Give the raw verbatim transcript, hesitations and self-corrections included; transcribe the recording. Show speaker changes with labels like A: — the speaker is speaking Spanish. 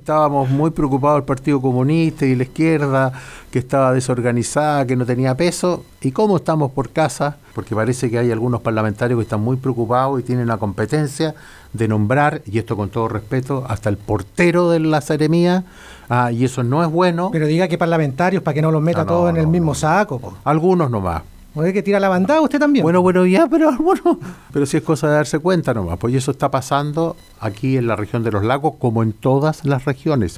A: estábamos muy preocupados el Partido Comunista y la izquierda, que estaba desorganizada, que no tenía peso. ¿Y cómo estamos por casa? Porque parece que hay algunos parlamentarios que están muy preocupados y tienen la competencia de nombrar, y esto con todo respeto, hasta el portero de la seremía, ah, y eso no es bueno.
B: Pero diga que parlamentarios, para que no los meta no, todos no, en el no, mismo no. saco. Po.
A: Algunos nomás.
B: ¿O es que tira la bandada usted también?
A: Bueno, bueno, ya, pero bueno, pero si es cosa de darse cuenta nomás, pues eso está pasando aquí en la región de los lagos como en todas las regiones.